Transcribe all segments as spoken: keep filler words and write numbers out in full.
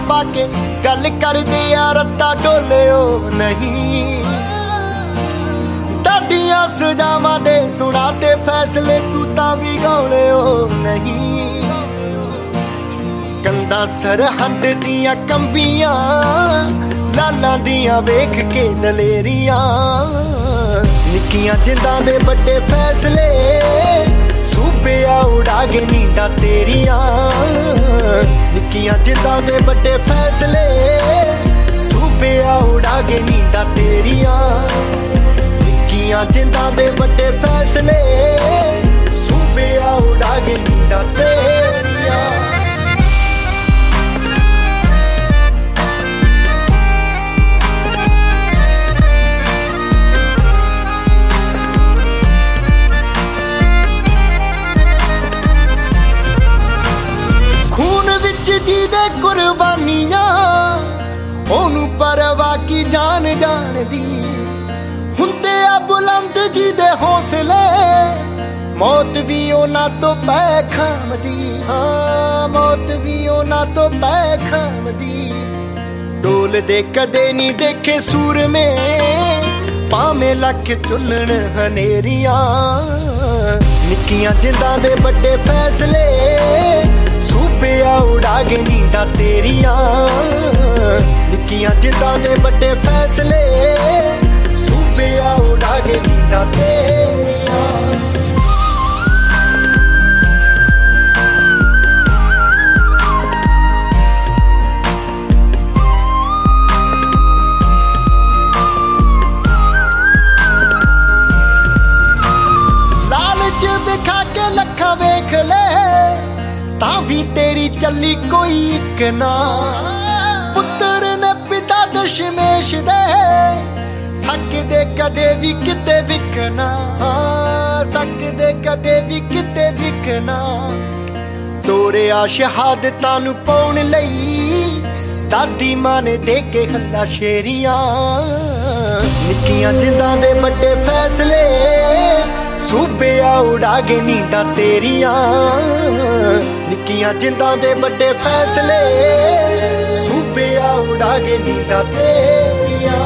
पा के गल कर दे यार रत्ता डोलियो नहीं। ताडियां सजावां दे सुना दे फैसले तू तां भी गौलियो नहीं। कंधां सरहद दियां कंबियां लालां दियां वेख के दलेरियां। निक्कियां जिंदां दे बड़े फैसले सूबेआ उड़ा के नींदां तेरियां। निक्कियां जिंदां दे बड़े फैसले सूबेआ उड़ा के नींदां तेरियां। निक्कियां जिंदां दे बड़े फैसले सूबेआ उड़ा के नींदां तेरियां। कुर्बानियां ओनू परवाह की जान जान दी। हुंदे आ बुलंद जी दे हौसले मौत भी ओना तो पै खामदी। हाँ मौत भी ओना तो पै खामदी। डोल दे कदे नी देखे सूर में पावे लख चुल्लण हनेरियां। निक्कियां जिंदां दे बड़े फैसले सूबेआ उड़ा के नींदां तेरियां। निक्कियां जिंदां दे बड़े फैसले सूबेआ उड़ा के नींदां तेरियां। लालच दिखा के लखा वेख ले तां भी तेरी चली कोई इक ना। पुत्र ने पिता दशमेश दे सकदे कदे भी किते विकना। सकदे कदे भी किते विकना। तोरिया शहादतां नूं पाउण लई दादी मां ने दे के हल्ला शेरियां। निक्कियां जिंदां दे बड़े फैसले सूबेआ उड़ा के नींदां तेरियां। निक्कियां जिंदां दे बड़े फैसले सूबेआ उड़ा के नींदां तेरियां।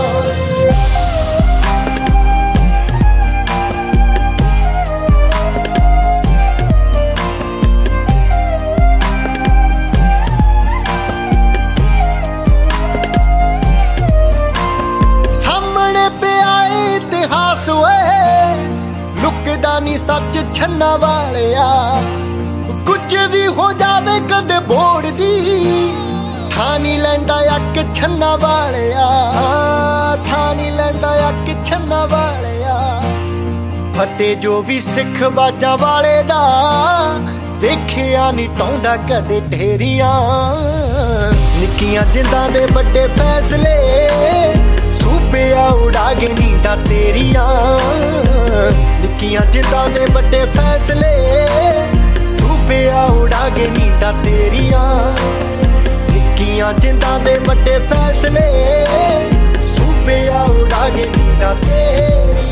सामने पे आए इतिहास होए लुकदा नी सच छन्ना वालिया। कुछ भी हो जावे कदे बोड़ दी थां नी लैंदा अक छन्ना वालिया। थां नी लैंदा अक छन्ना वालिया। फतेह जो भी सिख बाजां वाले दा देखिया नी टौंदा कदे ढेरियां। निक्कियां जिंदां दे बड़े फैसले सूबेआ उड़ा के नींदां तेरियां। निक्कियां जिंदां दे बड़े फैसले सूबेआ उड़ा के नींदां तेरियां। निक्कियां जिंदां दे बड़े फैसले सूबेआ उड़ा के नींदां तेरियां।